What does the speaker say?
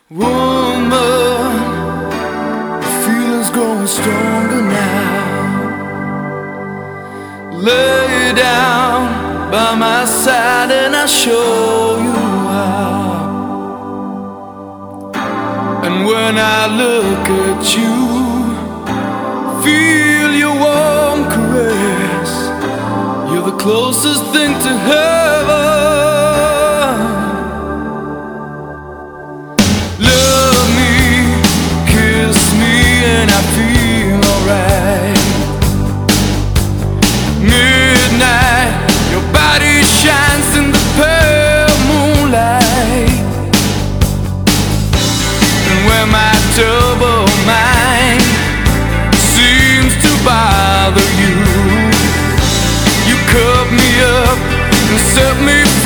Woman, the feeling's growing stronger now. Lay down by my side and I'll show you how. And when I look at you, feel your warm caress, you're the closest thing to heaven. Love me, kiss me, and I feel alright. Midnight, your body shines in the pale moonlight. And when my troubled mind seems to bother you, you cup me up and set me free.